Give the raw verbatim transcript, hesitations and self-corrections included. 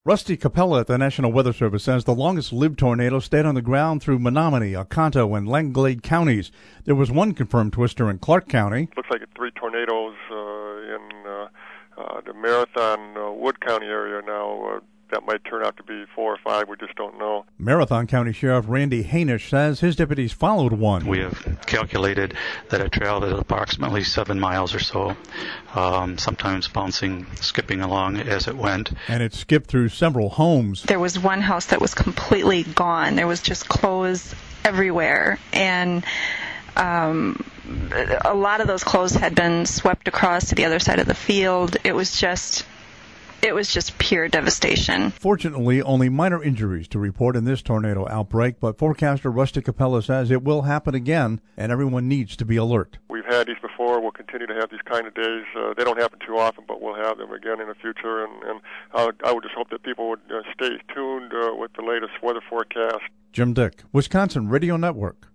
Rusty Capella at the National Weather Service says the longest-lived tornado stayed on the ground through Menominee, Oconto, and Langlade counties. There was one confirmed twister in Clark County. Looks like three tornadoes uh, in uh, uh, the Marathon, uh, Wood County area now. Uh, that might turn out to be four or five. We just don't know. Marathon County Sheriff Randy Hainish says his deputies followed one. We have calculated that it traveled at approximately seven miles or so, um, sometimes bouncing, skipping along as it went. And it skipped through several homes. There was one house that was completely gone. There was just clothes everywhere. And um, a lot of those clothes had been swept across to the other side of the field. It was just... It was just pure devastation. Fortunately, only minor injuries to report in this tornado outbreak, but forecaster Rusty Capella says it will happen again, and everyone needs to be alert. We've had these before. We'll continue to have these kind of days. Uh, they don't happen too often, but we'll have them again in the future, and, and I, would, I would just hope that people would uh, stay tuned uh, with the latest weather forecast. Jim Dick, Wisconsin Radio Network.